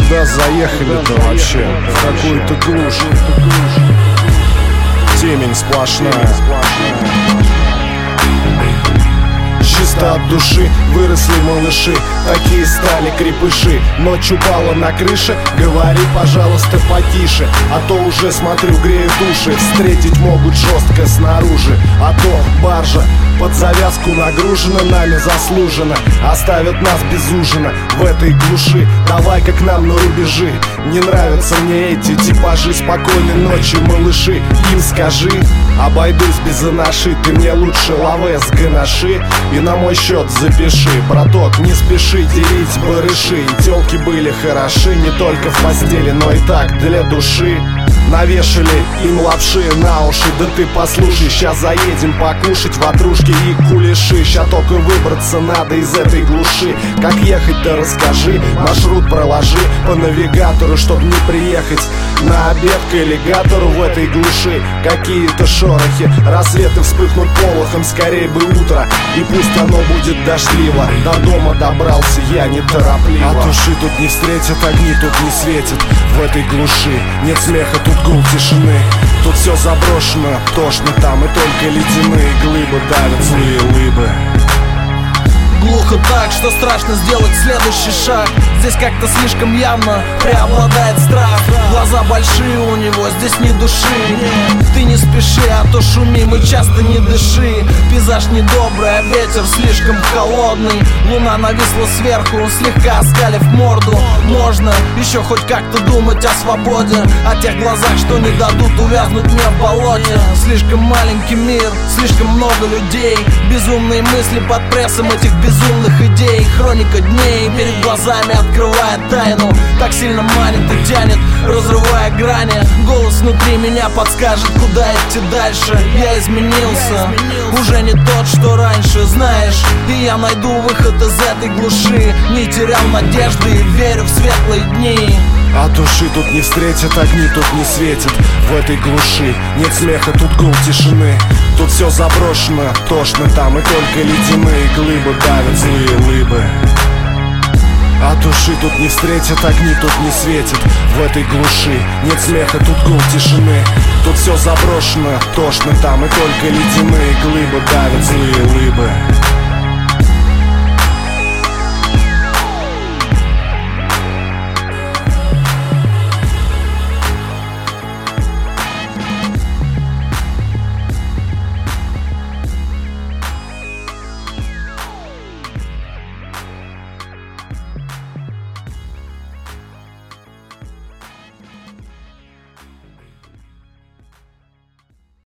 куда заехали-то вообще? В какую-то глушь. Темень сплошная. Чисто от души выросли малыши, такие стали крепыши. Ночь упала на крыше, говори, пожалуйста, потише, а то уже, смотрю, греют уши. Встретить могут жестко снаружи, а то баржа под завязку нагружена, нами заслуженно оставят нас без ужина в этой глуши. Давай-ка к нам на рубежи. Не нравятся мне эти типажи. Спокойной ночи, малыши, им скажи. Обойдусь без анаши, ты мне лучше лавэ с ганаши и на мой счет запиши. Браток, не спеши делить барыши. И тёлки были хороши не только в постели, но и так для души. Навешали им лапши на уши. Да ты послушай, щас заедем покушать ватрушки и кулеши. Ща только выбраться надо из этой глуши. Как ехать-то расскажи, маршрут проложи по навигатору, чтоб не приехать на обед к аллигатору в этой глуши. Какие-то шорохи, рассветы вспыхнут полохом, скорее бы утро, и пусть оно будет дождливо. До дома добрался я неторопливо. От души тут не встретят, огни тут не светят в этой глуши. Нет смеха, тут гул тишины. Тут все заброшено, тошно там, и только ледяные глыбы давят злые лыбы. Глухо так, что страшно сделать следующий шаг. Здесь как-то слишком явно преобладает страх. Глаза большие у него, здесь ни души. Ты не спеши, а то шумим и часто не дыши. Пейзаж недобрый, а ветер слишком холодный. Луна нависла сверху, слегка оскалив морду. Можно еще хоть как-то думать о свободе, о тех глазах, что не дадут увязнуть мне в болоте. Слишком маленький мир, слишком много людей. Безумные мысли под прессом этих безумных идей. Хроника дней перед глазами открывает тайну. Так сильно манит и тянет, разрывая грани. Голос внутри меня подскажет, куда идти дальше. Я изменился, уже не тот, что раньше, знаешь. И я найду выход из этой глуши. Не терял надежды и верю в светлые дни. От души тут не встретят, огни тут не светят в этой глуши. Нет смеха, тут гул тишины. Тут все заброшено, тошно там, и только ледяные глыбы давят злые лыбы. От души тут не встретят, огни тут не светят в этой глуши. Нет смеха, тут гул тишины. Тут все заброшено, тошно там, и только ледяные глыбы давят злые лыбы.